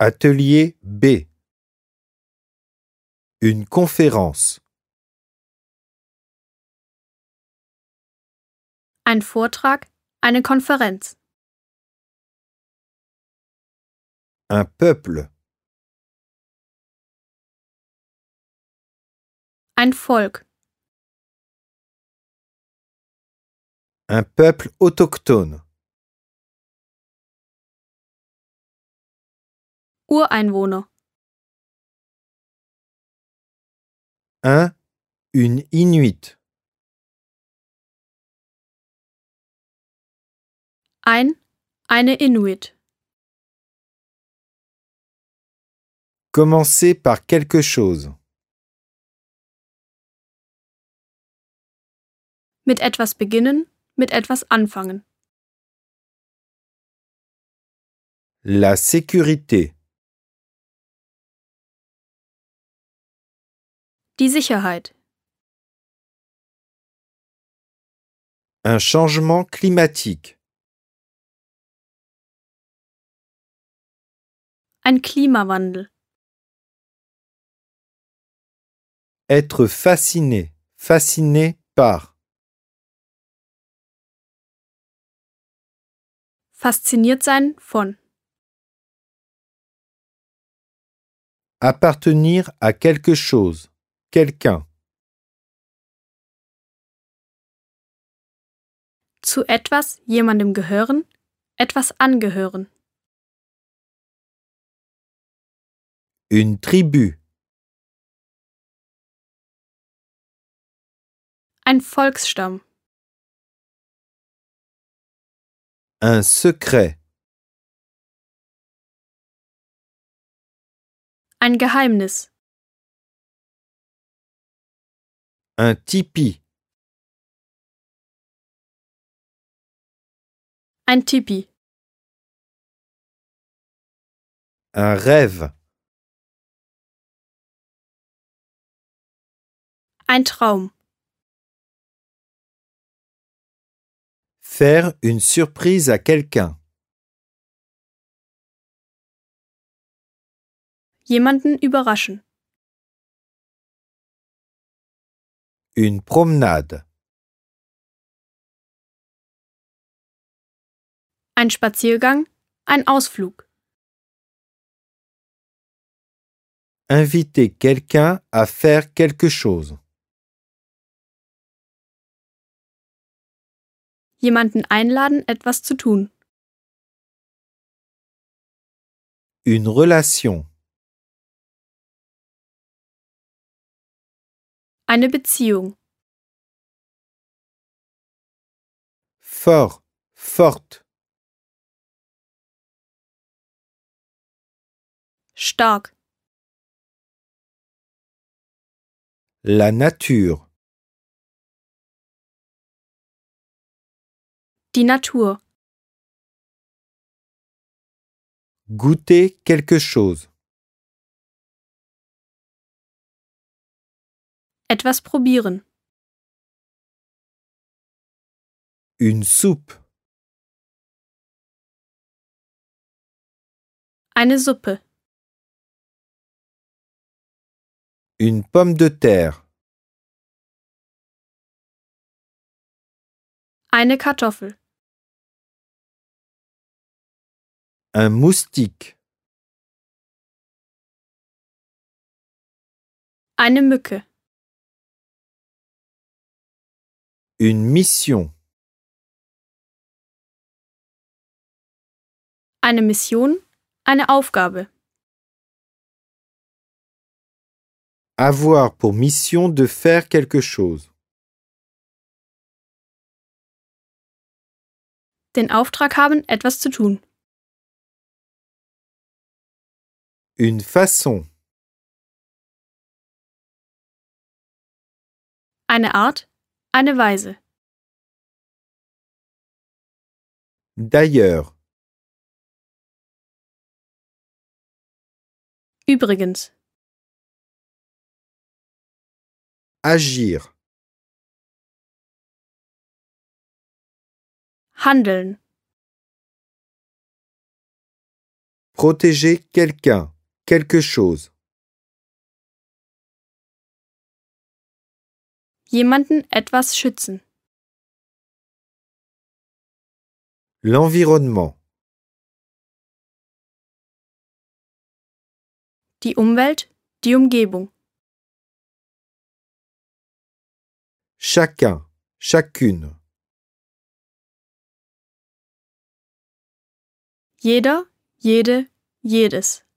Atelier B. Une conférence. Ein Vortrag, eine Konferenz. Un peuple. Ein Volk. Un peuple autochtone. Ureinwohner. Une Inuit. Eine Inuit. Commencer par quelque chose. Mit etwas beginnen, mit etwas anfangen. La sécurité. Die Sicherheit. Un changement climatique. Ein Klimawandel. Être fasciné. Fasciné par. Fasziniert sein von. Appartenir à quelque chose. Quelqu'un. Zu etwas, jemandem gehören, etwas angehören. Une tribu. Ein Volksstamm. Un secret. Ein Geheimnis. Un tipi. Ein Tipi. Un rêve. Ein Traum. Faire une surprise à quelqu'un. Jemanden überraschen. Une promenade. Ein Spaziergang, ein Ausflug. Inviter quelqu'un à faire quelque chose. Jemanden einladen, etwas zu tun. Une relation. Eine Beziehung. Fort. Forte. Stark. La nature. Die Natur. Goûter quelque chose. Etwas probieren. Une soupe. Eine Suppe. Une pomme de terre. Eine Kartoffel. Un moustique. Eine Mücke. Une mission. Eine Mission. Eine Aufgabe. Avoir pour mission de faire quelque chose. Den Auftrag haben, etwas zu tun. Une façon. Eine Art. Eine Weise. D'ailleurs. Übrigens. Agir. Handeln. Protéger quelqu'un, quelque chose. Jemanden etwas schützen. L'environnement. Die Umwelt, die Umgebung. Chacun, chacune. Jeder, jede, jedes.